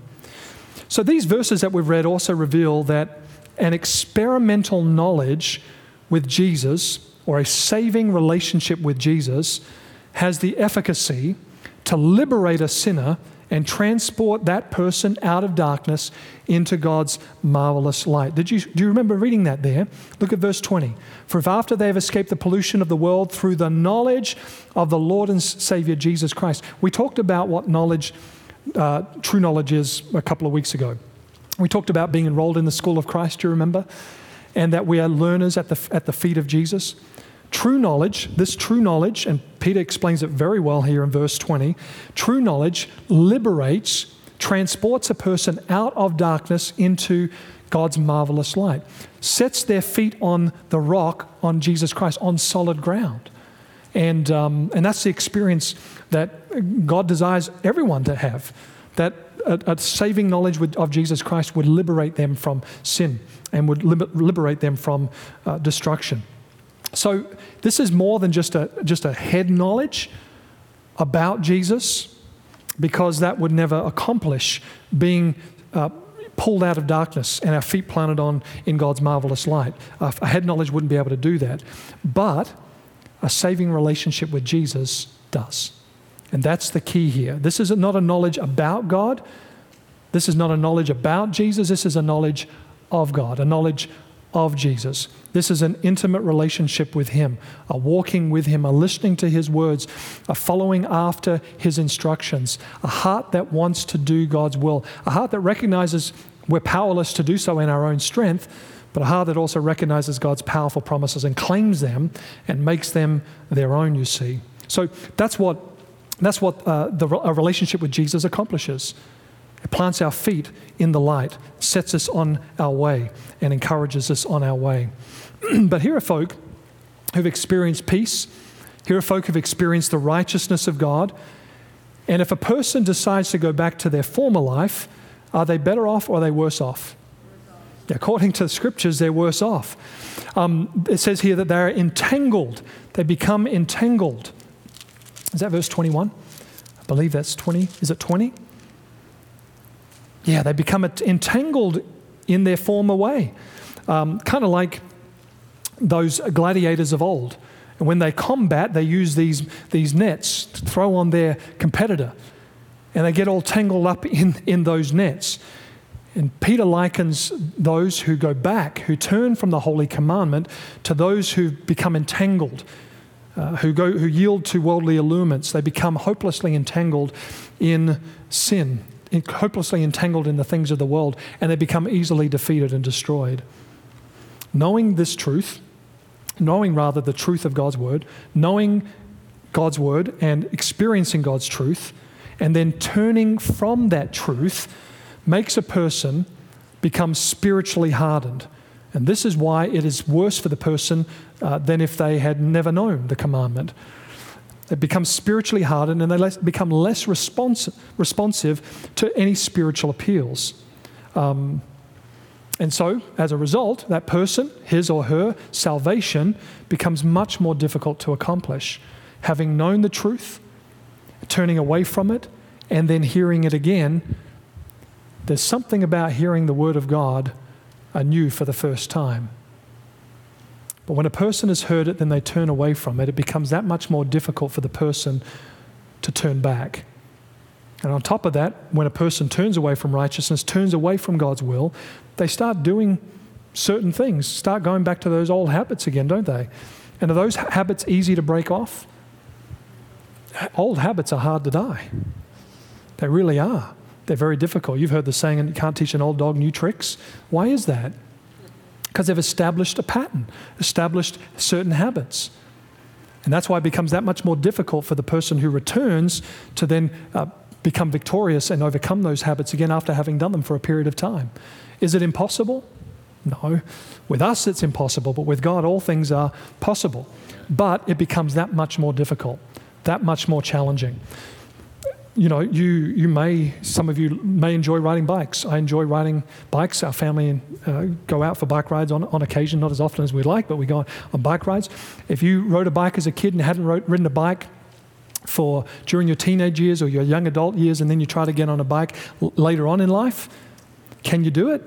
S2: So these verses that we've read also reveal that an experimental knowledge with Jesus, or a saving relationship with Jesus, has the efficacy to liberate a sinner and transport that person out of darkness into God's marvelous light. Do you remember reading that there? Look at verse 20. For if after they have escaped the pollution of the world through the knowledge of the Lord and Savior Jesus Christ. We talked about what knowledge, true knowledge is a couple of weeks ago. We talked about being enrolled in the school of Christ, do you remember? And that we are learners at the feet of Jesus. True knowledge, and Peter explains it very well here in verse 20, true knowledge liberates, transports a person out of darkness into God's marvelous light, sets their feet on the rock, on Jesus Christ, on solid ground. And that's the experience that God desires everyone to have, that a saving knowledge of Jesus Christ would liberate them from sin and would liberate them from destruction. So this is more than just a head knowledge about Jesus, because that would never accomplish being pulled out of darkness and our feet planted on in God's marvelous light. A head knowledge wouldn't be able to do that. But a saving relationship with Jesus does. And that's the key here. This is not a knowledge about God. This is not a knowledge about Jesus. This is a knowledge of God, a knowledge of Jesus. This is an intimate relationship with Him, a walking with Him, a listening to His words, a following after His instructions, a heart that wants to do God's will, a heart that recognizes we're powerless to do so in our own strength, but a heart that also recognizes God's powerful promises and claims them and makes them their own, you see. So that's what a relationship with Jesus accomplishes. It plants our feet in the light, sets us on our way, and encourages us on our way. But here are folk who've experienced peace. Here are folk who've experienced the righteousness of God. And if a person decides to go back to their former life, are they better off or are they worse off? According to the scriptures, they're worse off. It says here that they're entangled. They become entangled. Is that verse 21? I believe that's 20. Is it 20? Yeah, they become entangled in their former way. Kind of like those gladiators of old. And when they combat, they use these nets to throw on their competitor. And they get all tangled up in those nets. And Peter likens those who go back, who turn from the holy commandment, to those who become entangled, who yield to worldly allurements. They become hopelessly entangled in sin, hopelessly entangled in the things of the world, and they become easily defeated and destroyed. Knowing this truth, knowing rather the truth of God's word, knowing God's word and experiencing God's truth, and then turning from that truth makes a person become spiritually hardened. And this is why it is worse for the person than if they had never known the commandment. They become spiritually hardened and they become less responsive to any spiritual appeals. And so, as a result, that person, his or her salvation, becomes much more difficult to accomplish. Having known the truth, turning away from it, and then hearing it again, there's something about hearing the Word of God anew for the first time. But when a person has heard it, then they turn away from it. It becomes that much more difficult for the person to turn back. And on top of that, when a person turns away from righteousness, turns away from God's will, they start doing certain things, start going back to those old habits again, don't they? And are those habits easy to break off? Old habits are hard to die. They really are. They're very difficult. You've heard the saying, you can't teach an old dog new tricks. Why is that? Because they've established a pattern, established certain habits. And that's why it becomes that much more difficult for the person who returns to then become victorious and overcome those habits again after having done them for a period of time. Is it impossible? No. With us, it's impossible, but with God, all things are possible. But it becomes that much more difficult, that much more challenging. You know, some of you may enjoy riding bikes. I enjoy riding bikes. Our family go out for bike rides on occasion, not as often as we'd like, but we go on bike rides. If you rode a bike as a kid and hadn't ridden a bike during your teenage years or your young adult years, and then you try to get on a bike later on in life, can you do it?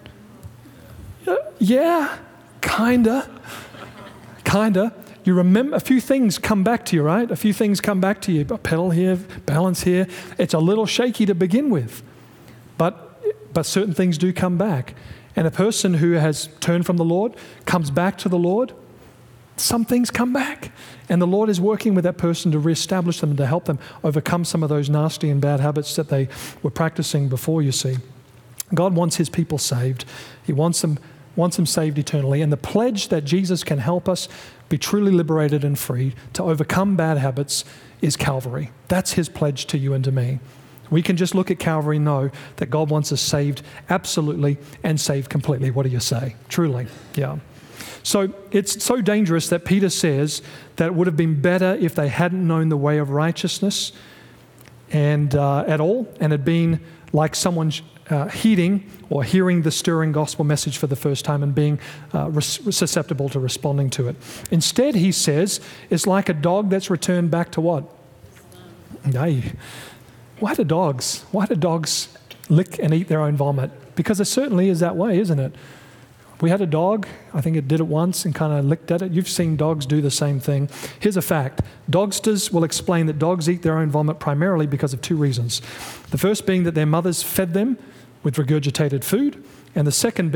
S2: Yeah, kinda. You remember, a few things come back to you, right? A few things come back to you. A pedal here, balance here. It's a little shaky to begin with, but certain things do come back. And a person who has turned from the Lord comes back to the Lord, some things come back. And the Lord is working with that person to reestablish them and to help them overcome some of those nasty and bad habits that they were practicing before, you see. God wants his people saved. He wants them saved eternally. And the pledge that Jesus can help us be truly liberated and free to overcome bad habits is Calvary. That's his pledge to you and to me. We can just look at Calvary and know that God wants us saved absolutely and saved completely. What do you say? Truly, yeah. So it's so dangerous that Peter says that it would have been better if they hadn't known the way of righteousness and at all, and had been like someone heeding or hearing the stirring gospel message for the first time and being susceptible to responding to it. Instead, he says, it's like a dog that's returned back to what? Nay. Why do dogs lick and eat their own vomit? Because it certainly is that way, isn't it? We had a dog, I think it did it once and kind of licked at it. You've seen dogs do the same thing. Here's a fact. Dogsters will explain that dogs eat their own vomit primarily because of two reasons. The first being that their mothers fed them with regurgitated food, and the second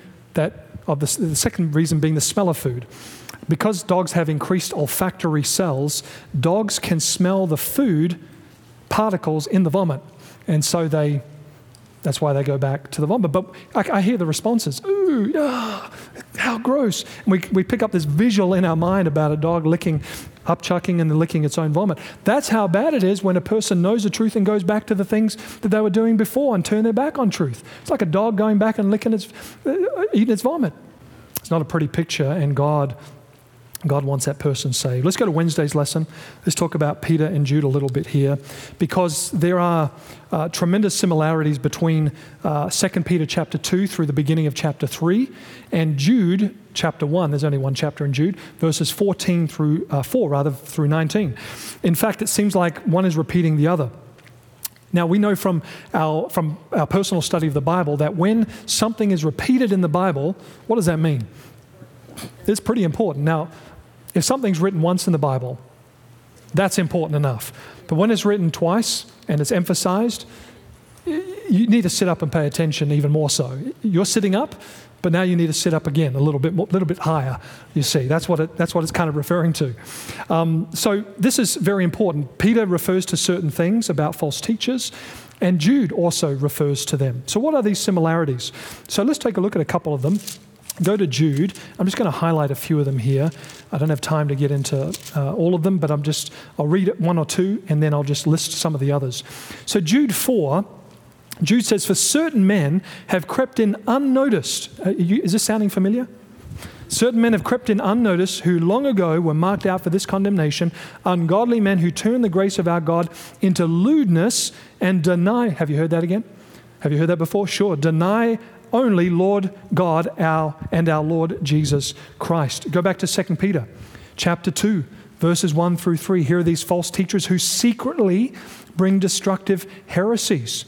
S2: reason being the smell of food. Because dogs have increased olfactory cells, dogs can smell the food particles in the vomit, and so that's why they go back to the vomit. But I hear the responses, ooh, how gross. And we pick up this visual in our mind about a dog upchucking and then licking its own vomit. That's how bad it is when a person knows the truth and goes back to the things that they were doing before and turn their back on truth. It's like a dog going back and eating its vomit. It's not a pretty picture, and God wants that person saved. Let's go to Wednesday's lesson. Let's talk about Peter and Jude a little bit here, because there are tremendous similarities between 2 Peter chapter 2 through the beginning of chapter 3 and Jude chapter 1. There's only one chapter in Jude, verses 14 through 19. In fact, it seems like one is repeating the other. Now, we know from our personal study of the Bible that when something is repeated in the Bible, what does that mean? It's pretty important. Now, if something's written once in the Bible, that's important enough. But when it's written twice and it's emphasized, you need to sit up and pay attention even more so. You're sitting up, but now you need to sit up again a little bit higher, you see. That's what it's kind of referring to. So this is very important. Peter refers to certain things about false teachers, and Jude also refers to them. So what are these similarities? So let's take a look at a couple of them. Go to Jude. I'm just going to highlight a few of them here. I don't have time to get into all of them, but I'll read one or two, and then I'll just list some of the others. So Jude 4, Jude says, "For certain men have crept in unnoticed." Is this sounding familiar? "Certain men have crept in unnoticed, who long ago were marked out for this condemnation, ungodly men who turn the grace of our God into lewdness and deny." Have you heard that again? Have you heard that before? Sure. "Deny only Lord God our Lord Jesus Christ." Go back to 2 Peter chapter 2, verses 1 through 3. Here are these false teachers who secretly bring destructive heresies.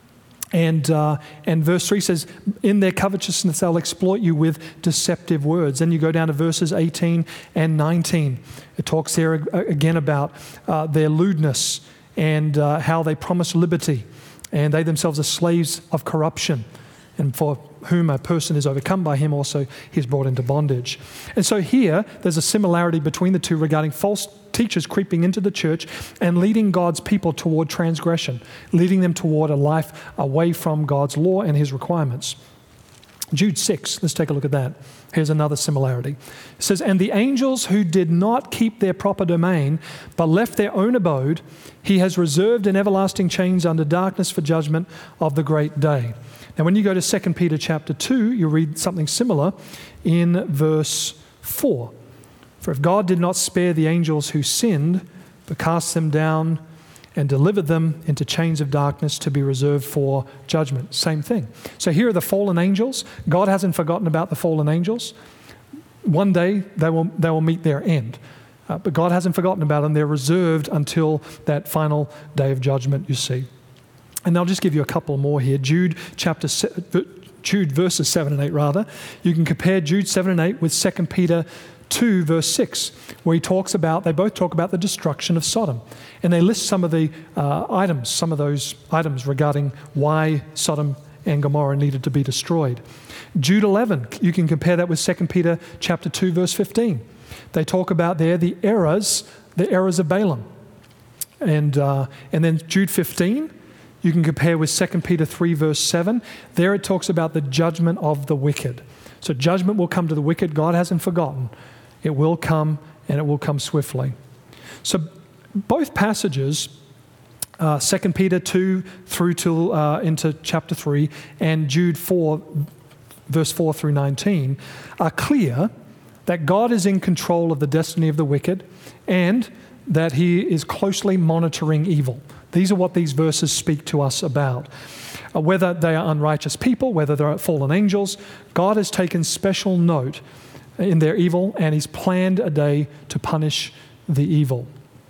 S2: And verse 3 says, "In their covetousness they'll exploit you with deceptive words." Then you go down to verses 18 and 19. It talks there again about their lewdness and how they promise liberty, and they themselves are slaves of corruption. And for whom a person is overcome by him, also he is brought into bondage. And so here, there's a similarity between the two regarding false teachers creeping into the church and leading God's people toward transgression, leading them toward a life away from God's law and his requirements. Jude 6, let's take a look at that. Here's another similarity. It says, "And the angels who did not keep their proper domain, but left their own abode, he has reserved in everlasting chains under darkness for judgment of the great day." Now, when you go to 2 Peter chapter 2, you read something similar in verse 4. "For if God did not spare the angels who sinned, but cast them down and delivered them into chains of darkness to be reserved for judgment." Same thing. So here are the fallen angels. God hasn't forgotten about the fallen angels. One day they will meet their end. But God hasn't forgotten about them. They're reserved until that final day of judgment, you see. And I'll just give you a couple more here. Jude verses 7 and 8 rather. You can compare Jude 7 and 8 with 2 Peter 2 verse 6, where they both talk about the destruction of Sodom. And they list some of those items regarding why Sodom and Gomorrah needed to be destroyed. Jude 11, you can compare that with 2 Peter chapter 2 verse 15. They talk about there the errors of Balaam. And then Jude 15, you can compare with 2 Peter 3 verse 7. There it talks about the judgment of the wicked. So judgment will come to the wicked. God hasn't forgotten. It will come, and it will come swiftly. So both passages, 2 Peter 2 through to into chapter 3 and Jude 4, verse 4 through 19, are clear that God is in control of the destiny of the wicked and that he is closely monitoring evil. These are what these verses speak to us about. Whether they are unrighteous people, whether they're fallen angels, God has taken special note in their evil, and he's planned a day to punish the evil.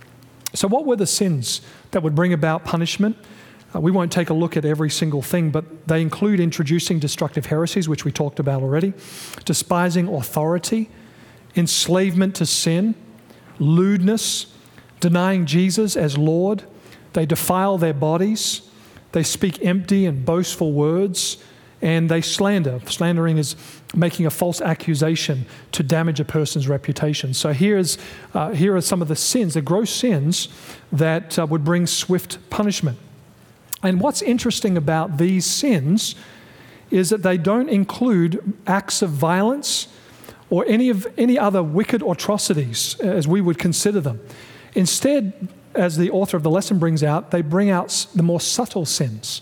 S2: So what were the sins that would bring about punishment? We won't take a look at every single thing, but they include introducing destructive heresies, which we talked about already, despising authority, enslavement to sin, lewdness, denying Jesus as Lord. They defile their bodies. They speak empty and boastful words, and they slander. Slandering is making a false accusation to damage a person's reputation. So here are some of the sins, the gross sins that would bring swift punishment. And what's interesting about these sins is that they don't include acts of violence or any other wicked atrocities as we would consider them. Instead, as the author of the lesson brings out, they bring out the more subtle sins.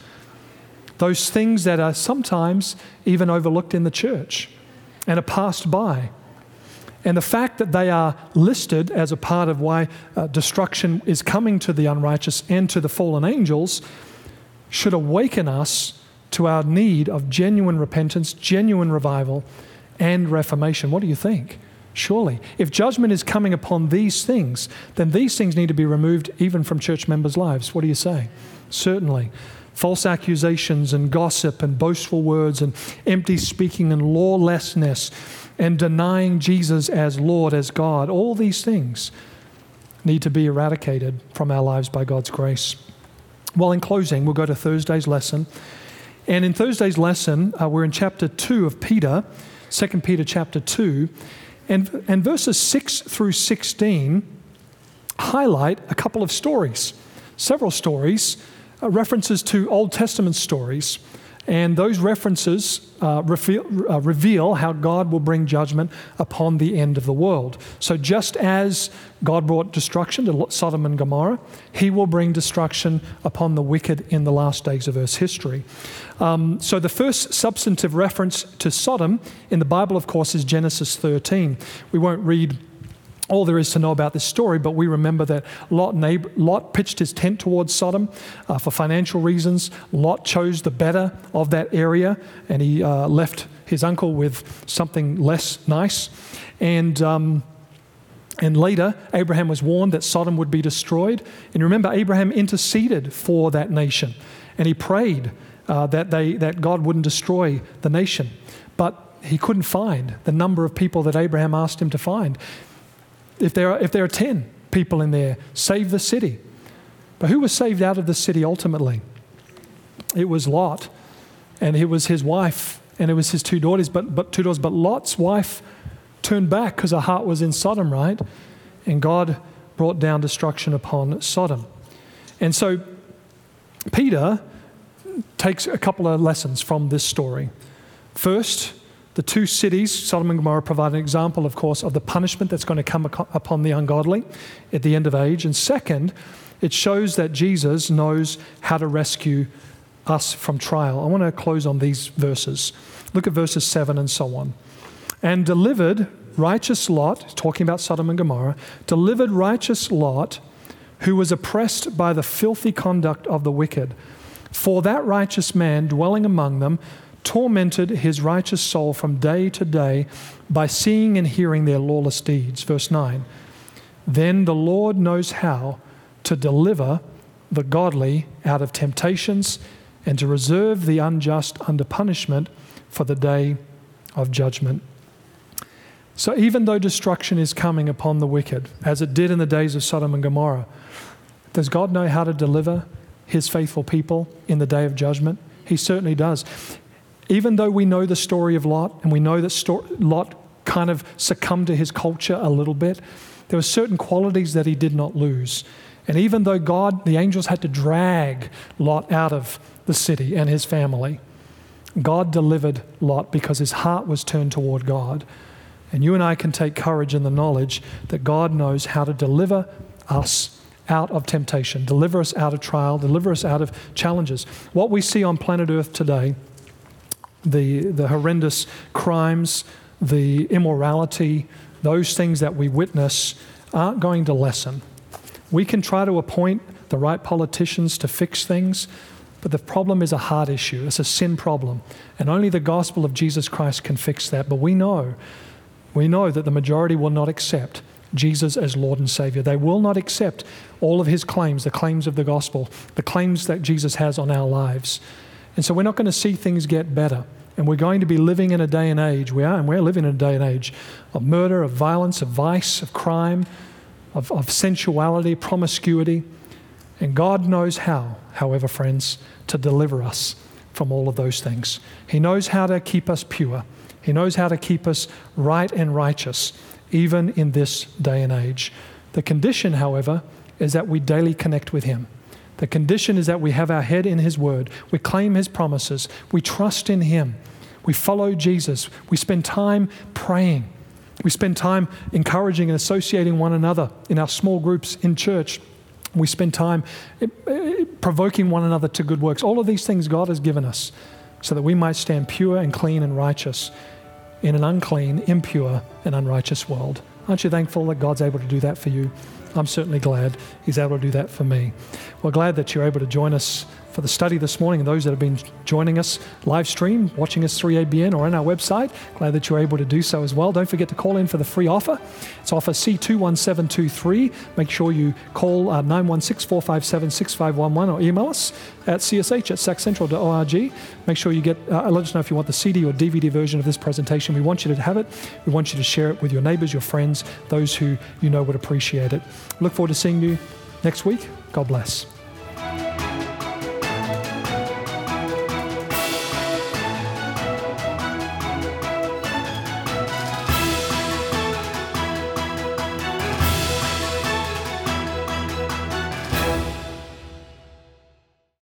S2: Those things that are sometimes even overlooked in the church and are passed by. And the fact that they are listed as a part of why destruction is coming to the unrighteous and to the fallen angels should awaken us to our need of genuine repentance, genuine revival, and reformation. What do you think? Surely, if judgment is coming upon these things, then these things need to be removed even from church members' lives. What do you say? Certainly. False accusations and gossip and boastful words and empty speaking and lawlessness and denying Jesus as Lord, as God, all these things need to be eradicated from our lives by God's grace. Well, in closing, we'll go to Thursday's lesson. And in Thursday's lesson, we're in chapter 2 of Peter, 2 Peter chapter 2, and verses 6 through 16 highlight a couple of stories, several stories, references to Old Testament stories, and those references reveal how God will bring judgment upon the end of the world. So just as God brought destruction to Sodom and Gomorrah, he will bring destruction upon the wicked in the last days of Earth's history. So the first substantive reference to Sodom in the Bible, of course, is Genesis 13. We won't read all there is to know about this story, but we remember that Lot pitched his tent towards Sodom for financial reasons. Lot chose the better of that area, and he left his uncle with something less nice. And later, Abraham was warned that Sodom would be destroyed. And remember, Abraham interceded for that nation, and he prayed that God wouldn't destroy the nation. But he couldn't find the number of people that Abraham asked him to find. If there are 10 people in there, save the city. But who was saved out of the city ultimately? It was Lot, and it was his wife, and it was his two daughters. But Lot's wife turned back because her heart was in Sodom, right? And God brought down destruction upon Sodom. And so Peter takes a couple of lessons from this story. First, the two cities, Sodom and Gomorrah, provide an example, of course, of the punishment that's going to come upon the ungodly at the end of age. And second, it shows that Jesus knows how to rescue us from trial. I want to close on these verses. Look at verses 7 and so on. And delivered righteous Lot, talking about Sodom and Gomorrah, delivered righteous Lot, who was oppressed by the filthy conduct of the wicked. For that righteous man dwelling among them tormented his righteous soul from day to day by seeing and hearing their lawless deeds. Verse 9. Then the Lord knows how to deliver the godly out of temptations and to reserve the unjust under punishment for the day of judgment. So even though destruction is coming upon the wicked, as it did in the days of Sodom and Gomorrah, does God know how to deliver his faithful people in the day of judgment? He certainly does. Even though we know the story of Lot, and we know that Lot kind of succumbed to his culture a little bit, there were certain qualities that he did not lose. And even though God, the angels had to drag Lot out of the city and his family, God delivered Lot because his heart was turned toward God. And you and I can take courage in the knowledge that God knows how to deliver us out of temptation, deliver us out of trial, deliver us out of challenges. What we see on planet Earth today, the horrendous crimes, the immorality, those things that we witness aren't going to lessen. We can try to appoint the right politicians to fix things, but the problem is a heart issue. It's a sin problem. And only the gospel of Jesus Christ can fix that. But we know that the majority will not accept Jesus as Lord and Savior. They will not accept all of his claims, the claims of the gospel, the claims that Jesus has on our lives. And so we're not going to see things get better. And we're going to be living in a day and age, we're living in a day and age of murder, of violence, of vice, of crime, of sensuality, promiscuity. And God knows how, however, friends, to deliver us from all of those things. He knows how to keep us pure. He knows how to keep us right and righteous, even in this day and age. The condition, however, is that we daily connect with him. The condition is that we have our head in his word. We claim his promises. We trust in him. We follow Jesus. We spend time praying. We spend time encouraging and associating one another in our small groups in church. We spend time provoking one another to good works. All of these things God has given us so that we might stand pure and clean and righteous in an unclean, impure, and unrighteous world. Aren't you thankful that God's able to do that for you? I'm certainly glad he's able to do that for me. We're glad that you're able to join us for the study this morning, and those that have been joining us live stream, watching us through ABN or on our website, glad that you're able to do so as well. Don't forget to call in for the free offer. It's offer C21723. Make sure you call 916-457-6511 or email us at csh@saccentral.org. Make sure you let us know if you want the CD or DVD version of this presentation. We want you to have it. We want you to share it with your neighbors, your friends, those who you know would appreciate it. Look forward to seeing you next week. God bless.